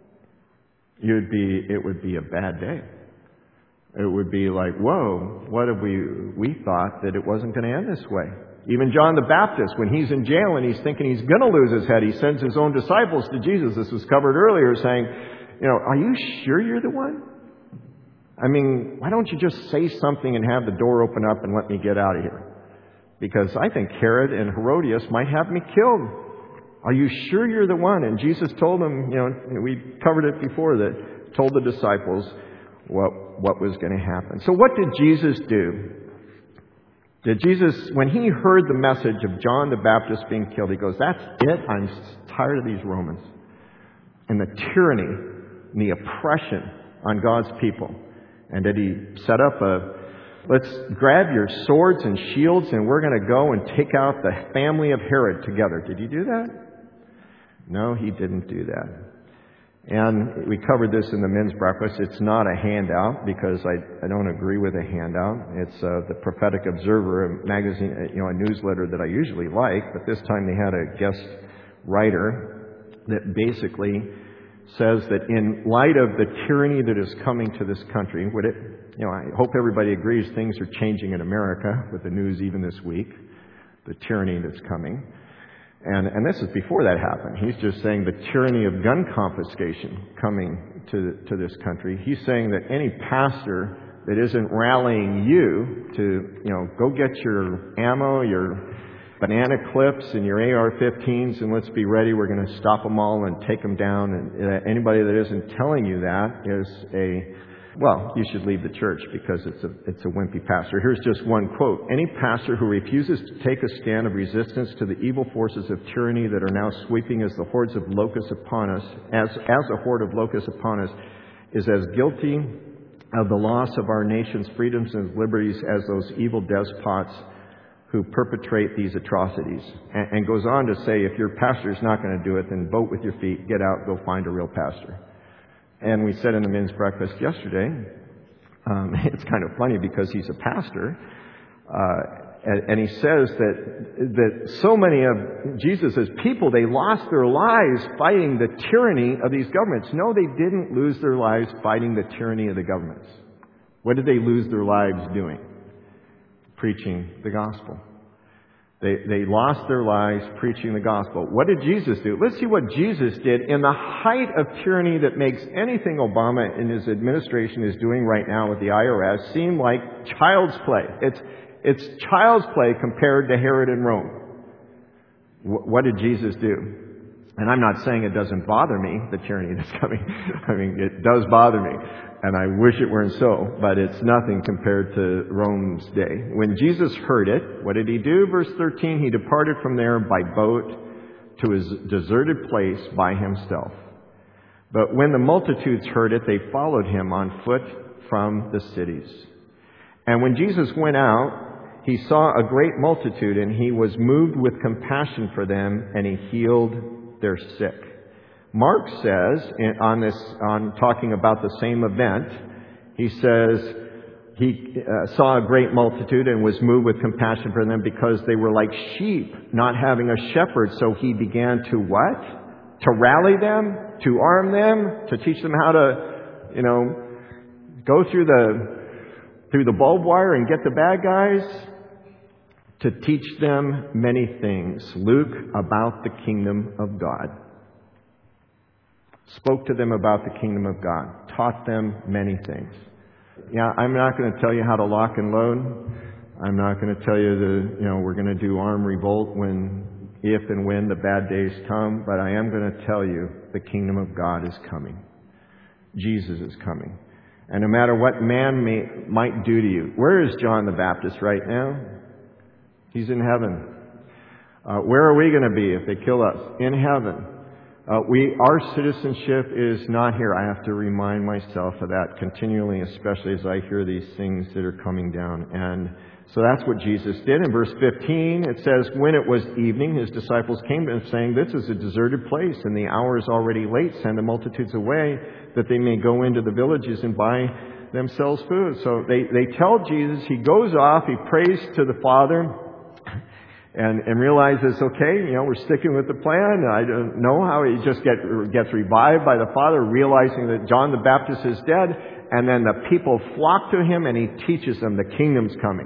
It would be a bad day. It would be like, whoa, what have we thought that it wasn't going to end this way. Even John the Baptist, when he's in jail and he's thinking he's going to lose his head, he sends his own disciples to Jesus. This was covered earlier, saying, are you sure you're the one? Why don't you just say something and have the door open up and let me get out of here? Because I think Herod and Herodias might have me killed. Are you sure you're the one? And Jesus told them, we covered it before, that told the disciples what was going to happen. So what did Jesus do? When he heard the message of John the Baptist being killed, he goes, that's it. I'm tired of these Romans and the tyranny and the oppression on God's people. And did he set up let's grab your swords and shields and we're going to go and take out the family of Herod together. Did he do that? No, he didn't do that. And we covered this in the men's breakfast. It's not a handout because I don't agree with a handout. It's the Prophetic Observer, a magazine, a newsletter that I usually like, but this time they had a guest writer that basically says that in light of the tyranny that is coming to this country, I hope everybody agrees things are changing in America with the news even this week, the tyranny that's coming. And this is before that happened. He's just saying the tyranny of gun confiscation coming to this country. He's saying that any pastor that isn't rallying you to, go get your ammo, your banana clips and your AR-15s and let's be ready. We're going to stop them all and take them down. And anybody that isn't telling you that is you should leave the church because it's a wimpy pastor. Here's just one quote. Any pastor who refuses to take a stand of resistance to the evil forces of tyranny that are now sweeping as the hordes of locusts upon us, as a horde of locusts upon us, is as guilty of the loss of our nation's freedoms and liberties as those evil despots who perpetrate these atrocities. And goes on to say, if your pastor is not going to do it, then vote with your feet, get out, go find a real pastor. And we said in the men's breakfast yesterday, it's kind of funny because he's a pastor, and he says that so many of Jesus' people, they lost their lives fighting the tyranny of these governments. No, they didn't lose their lives fighting the tyranny of the governments. What did they lose their lives doing? Preaching the gospel. They lost their lives preaching the gospel. What did Jesus do? Let's see what Jesus did in the height of tyranny that makes anything Obama and his administration is doing right now with the IRS seem like child's play. It's child's play compared to Herod and Rome. What did Jesus do? And I'm not saying it doesn't bother me, the tyranny that's coming. I mean, it does bother me. And I wish it weren't so, but it's nothing compared to Rome's day. When Jesus heard it, what did he do? Verse 13, he departed from there by boat to his deserted place by himself. But when the multitudes heard it, they followed him on foot from the cities. And when Jesus went out, he saw a great multitude, and he was moved with compassion for them, and he healed their sick. Mark says, on talking about the same event, he says he saw a great multitude and was moved with compassion for them because they were like sheep, not having a shepherd. So he began to what? To rally them, to arm them, to teach them how to, go through the barbed wire and get the bad guys, to teach them many things. Luke, about the kingdom of God. Spoke to them about the kingdom of God. Taught them many things. Yeah, I'm not going to tell you how to lock and load. I'm not going to tell you we're going to do armed revolt if and when the bad days come. But I am going to tell you the kingdom of God is coming. Jesus is coming. And no matter what man might do to you. Where is John the Baptist right now? He's in heaven. Where are we going to be if they kill us? In heaven. Our citizenship is not here. I have to remind myself of that continually, especially as I hear these things that are coming down. And so that's what Jesus did. In verse 15, it says, when it was evening, his disciples came to him saying, this is a deserted place, and the hour is already late. Send the multitudes away, that they may go into the villages and buy themselves food. So they tell Jesus, he goes off, he prays to the Father, and realizes, okay, we're sticking with the plan. I don't know how he just gets revived by the Father, realizing that John the Baptist is dead. And then the people flock to him and he teaches them the kingdom's coming.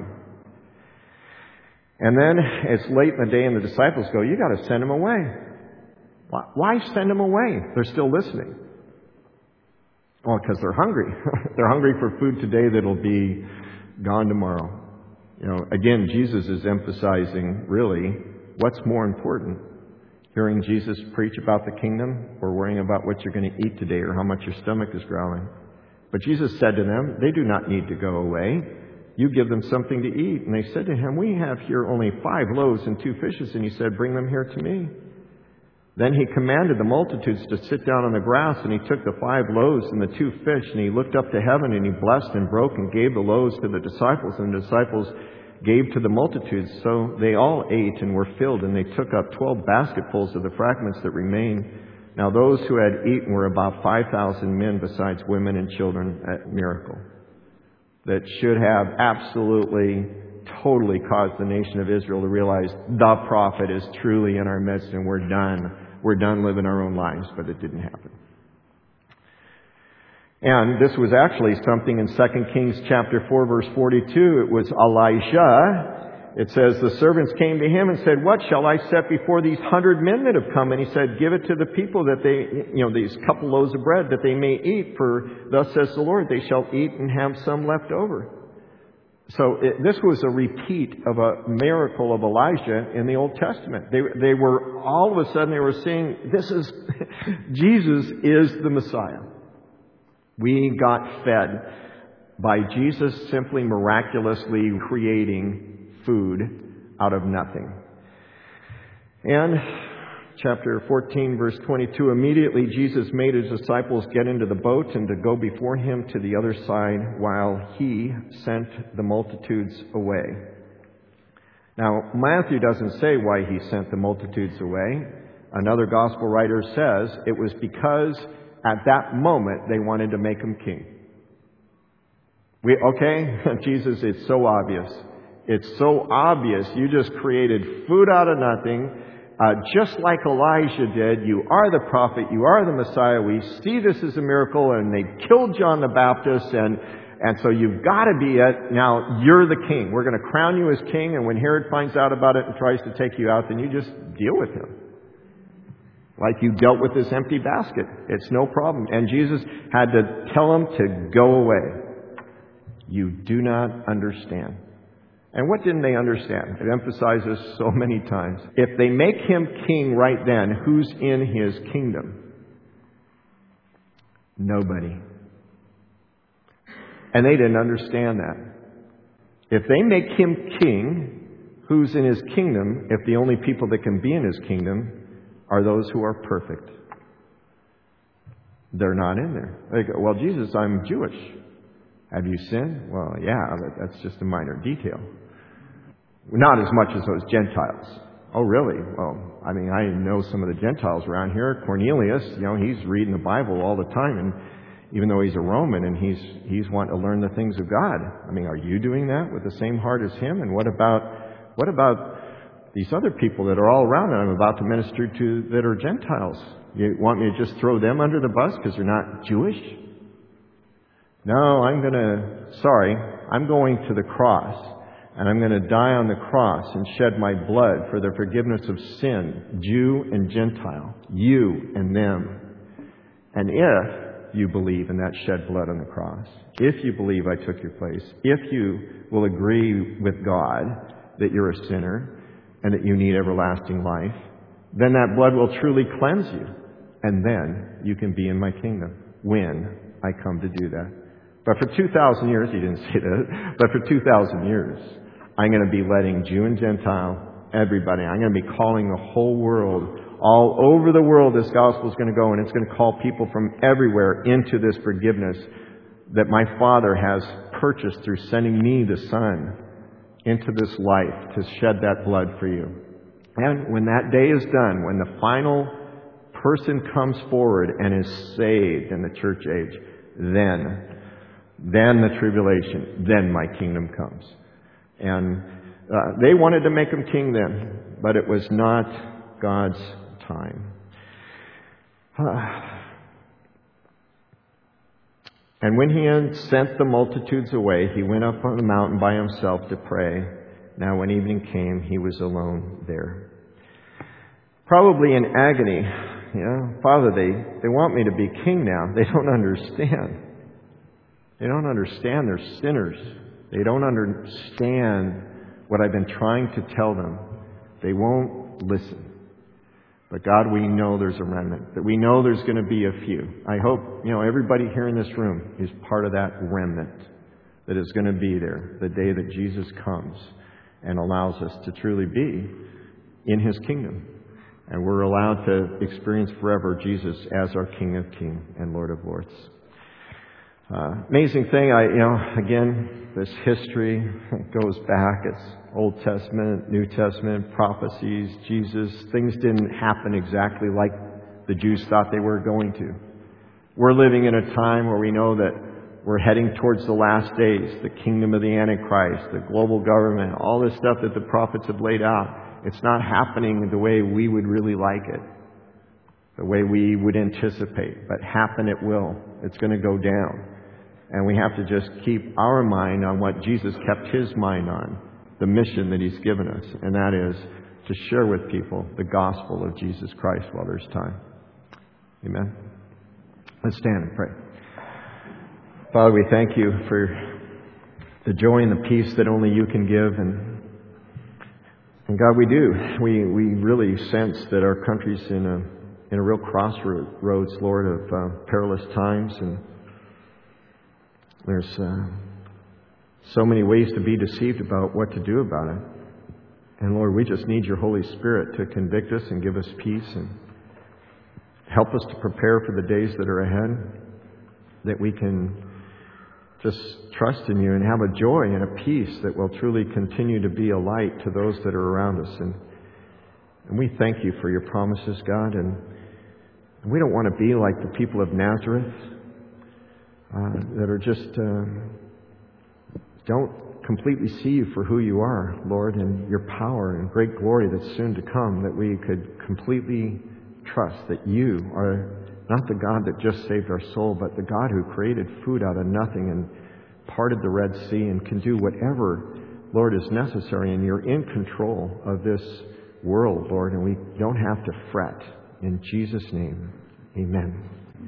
And then it's late in the day and the disciples go, you got to send them away. Why send them away? They're still listening. Well, because they're hungry. They're hungry for food today that'll be gone tomorrow. Again, Jesus is emphasizing, really, what's more important? Hearing Jesus preach about the kingdom or worrying about what you're going to eat today or how much your stomach is growling? But Jesus said to them, they do not need to go away. You give them something to eat. And they said to him, we have here only 5 loaves and 2 fishes. And he said, bring them here to me. Then he commanded the multitudes to sit down on the grass, and he took the 5 loaves and the 2 fish, and he looked up to heaven, and he blessed and broke and gave the loaves to the disciples, and the disciples gave to the multitudes. So they all ate and were filled, and they took up 12 basketfuls of the fragments that remained. Now those who had eaten were about 5,000 men, besides women and children. A miracle that should have absolutely, totally caused the nation of Israel to realize the prophet is truly in our midst, and we're done. We're done living our own lives, but it didn't happen. And this was actually something in 2 Kings chapter 4, verse 42. It was Elisha. It says, the servants came to him and said, what shall I set before these 100 men that have come? And he said, give it to the people that they, these couple loaves of bread that they may eat. For thus says the Lord, they shall eat and have some left over. So this was a repeat of a miracle of Elijah in the Old Testament. They were, all of a sudden, they were saying, Jesus is the Messiah. We got fed by Jesus simply miraculously creating food out of nothing. And chapter 14, verse 22, immediately Jesus made his disciples get into the boat and to go before him to the other side while he sent the multitudes away. Now, Matthew doesn't say why he sent the multitudes away. Another gospel writer says it was because at that moment they wanted to make him king. Jesus, it's so obvious. It's so obvious. You just created food out of nothing, just like Elijah did. You are the prophet. You are the Messiah. We see this as a miracle, and they killed John the Baptist, and so you've got to be it. Now, you're the king. We're going to crown you as king, and when Herod finds out about it and tries to take you out, then you just deal with him. Like you dealt with this empty basket. It's no problem. And Jesus had to tell them to go away. You do not understand. And what didn't they understand? It emphasizes so many times. If they make him king right then, who's in his kingdom? Nobody. And they didn't understand that. If they make him king, who's in his kingdom, if the only people that can be in his kingdom are those who are perfect? They're not in there. They go, well, Jesus, I'm Jewish. Have you sinned? Well, yeah, but that's just a minor detail. Not as much as those Gentiles. Oh, really? Well, I know some of the Gentiles around here. Cornelius, he's reading the Bible all the time, and even though he's a Roman, and he's wanting to learn the things of God. Are you doing that with the same heart as him? And what about these other people that are all around that I'm about to minister to that are Gentiles? You want me to just throw them under the bus because they're not Jewish? No, I'm going to the cross. And I'm going to die on the cross and shed my blood for the forgiveness of sin, Jew and Gentile, you and them. And if you believe in that shed blood on the cross, if you believe I took your place, if you will agree with God that you're a sinner and that you need everlasting life, then that blood will truly cleanse you. And then you can be in my kingdom when I come to do that. But for 2,000 years, he didn't say that, but for 2,000 years, I'm going to be letting Jew and Gentile, everybody, I'm going to be calling the whole world, all over the world this gospel is going to go, and it's going to call people from everywhere into this forgiveness that my Father has purchased through sending me, the Son, into this life to shed that blood for you. And when that day is done, when the final person comes forward and is saved in the church age, then the tribulation, then my kingdom comes. And they wanted to make him king then, but it was not God's time. And when he had sent the multitudes away, he went up on the mountain by himself to pray. Now when evening came, he was alone there. Probably in agony. Father, they want me to be king now. They don't understand. They don't understand. They're sinners. They don't understand what I've been trying to tell them. They won't listen. But God, we know there's a remnant. That we know there's going to be a few. I hope, everybody here in this room is part of that remnant that is going to be there the day that Jesus comes and allows us to truly be in his kingdom. And we're allowed to experience forever Jesus as our King of Kings and Lord of Lords. Amazing thing, again, this history goes back. It's Old Testament, New Testament, prophecies, Jesus. Things didn't happen exactly like the Jews thought they were going to. We're living in a time where we know that we're heading towards the last days, the kingdom of the Antichrist, the global government, all this stuff that the prophets have laid out. It's not happening the way we would really like it, the way we would anticipate, but happen it will. It's going to go down. And we have to just keep our mind on what Jesus kept His mind on, the mission that He's given us, and that is to share with people the gospel of Jesus Christ while there's time. Amen. Let's stand and pray. Father, we thank You for the joy and the peace that only You can give. And God, we do. We really sense that our country's in a real crossroads, Lord, of perilous times. And there's so many ways to be deceived about what to do about it. And Lord, we just need Your Holy Spirit to convict us and give us peace and help us to prepare for the days that are ahead, that we can just trust in You and have a joy and a peace that will truly continue to be a light to those that are around us. And we thank You for Your promises, God. And we don't want to be like the people of Nazareth that are just don't completely see You for who You are, Lord, and Your power and great glory that's soon to come, that we could completely trust that You are not the God that just saved our soul, but the God who created food out of nothing and parted the Red Sea and can do whatever, Lord, is necessary. And You're in control of this world, Lord, and we don't have to fret. In Jesus' name, amen.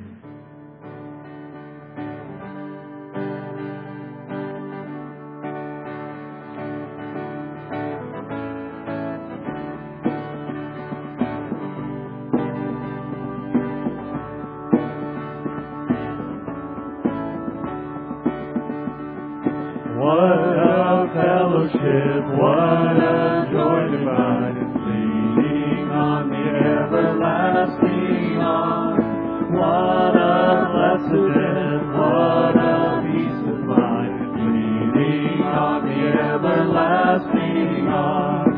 What a joy divine, leaning on the everlasting arm. What a blessedness, what a peace of mind, leaning on the everlasting arm.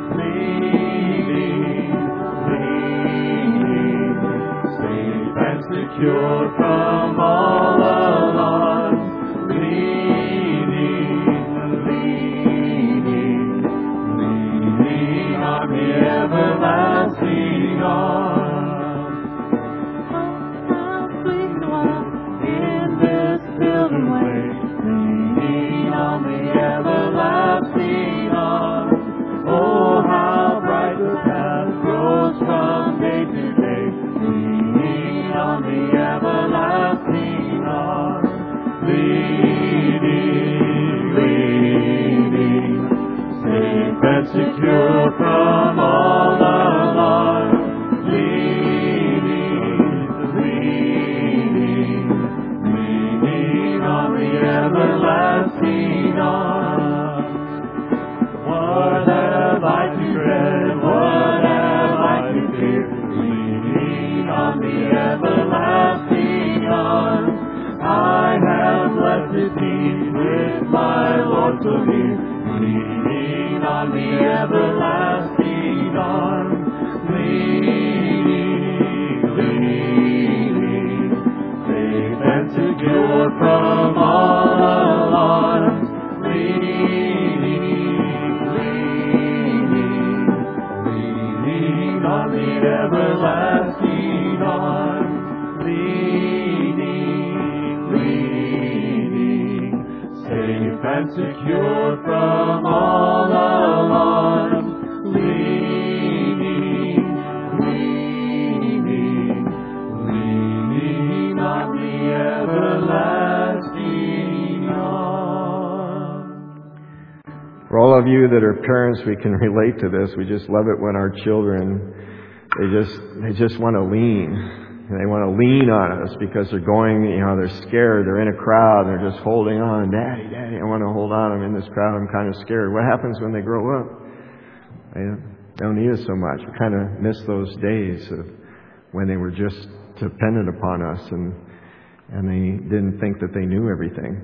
Leaning, safe and secure from all alarms. Everlasting arms. How sweet the walk in this pilgrim way, leaning on the everlasting arms. Oh, how bright the path grows from day to day, leaning on the everlasting arms. Leaning, safe and secure from all alarm. Leaning on the everlasting arms. What have I to dread? What have I to fear? Leaning on the everlasting arms. I have left the peace with my Lord so near, leaning on the everlasting arms. Leaning, safe and secure from all alarms. Leaning on the everlasting arms. Leaning, safe and secure from all alarms. Leaning on the everlasting arms. For all of you that are parents, we can relate to this. We just love it when our children, they just want to lean. And they want to lean on us because they're going, they're scared. They're in a crowd. They're just holding on. Daddy, I want to hold on. I'm in this crowd. I'm kind of scared. What happens when they grow up? They don't need us so much. We kind of miss those days of when they were just dependent upon us and they didn't think that they knew everything.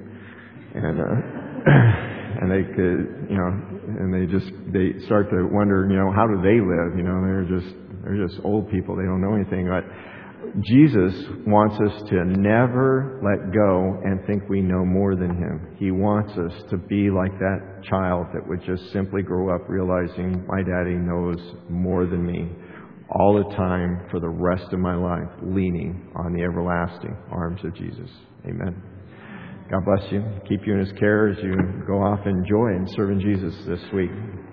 And they could, and they start to wonder, how do they live? They're just old people. They don't know anything. But Jesus wants us to never let go and think we know more than Him. He wants us to be like that child that would just simply grow up realizing my daddy knows more than me all the time for the rest of my life, leaning on the everlasting arms of Jesus. Amen. God bless you. Keep you in His care as you go off and enjoy and serving Jesus this week.